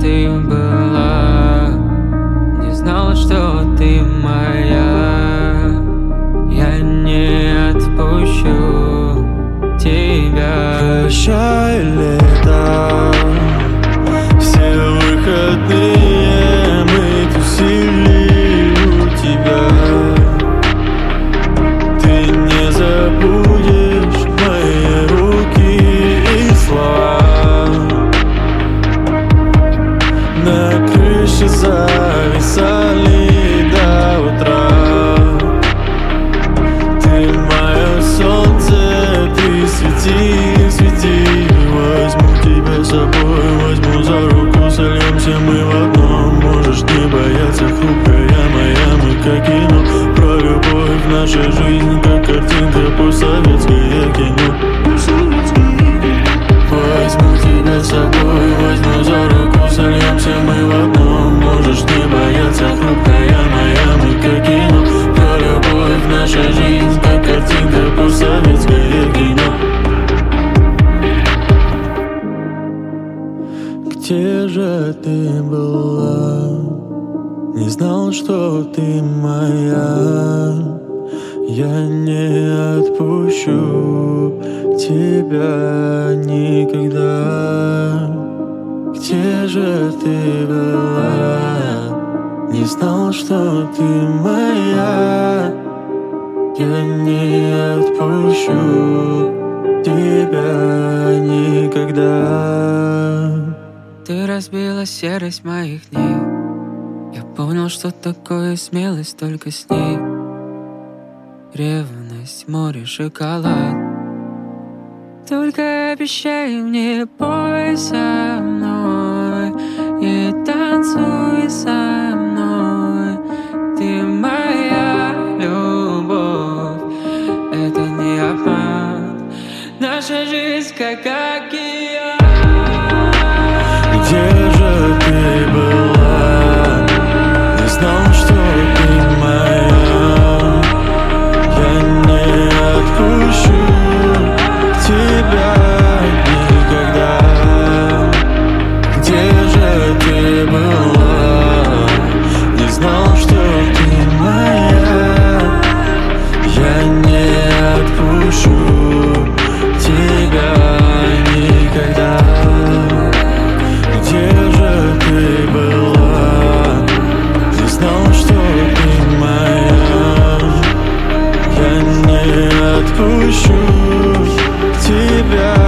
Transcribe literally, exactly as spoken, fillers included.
ты была, не знал, что ты моя. Я не отпущу тебя. Прощай, лето, все выходные мы тусили у тебя. Ты не забудешь мои руки и слова. На крыше зависали до утра. Ты мое солнце, ты свети, свети. Возьму тебя с собой, возьму за руку, сольемся мы в одном. Можешь не бояться, хрупкая моя, мы как кино. Про любовь в нашей жизни, как картинка по советское кино. Возьму тебя с собой, возьму за руку, сольемся мы в одном. Можешь не бояться, хрупкая моя, мы как кино. Про любовь в нашей жизни, как картинка по советское кино. Где же ты была? Не знал, что ты моя. Я не отпущу тебя никогда. Где же ты была? Не знал, что ты моя. Я не отпущу тебя никогда. Ты разбила серость моих дней. Я понял, что такое смелость только с ней. Ревность, море, шоколад. Только обещай мне, пой со мной и танцуй со мной. Ты моя любовь, это не обман. Наша жизнь как океан. Где же ты была? Не знал, что ты моя. Я не отпущу тебя никогда. Где же ты была? Не знал, что ты моя. Я не отпущу тебя никогда. Где же ты была? Не знал, что ты моя. Я не отпущу тебя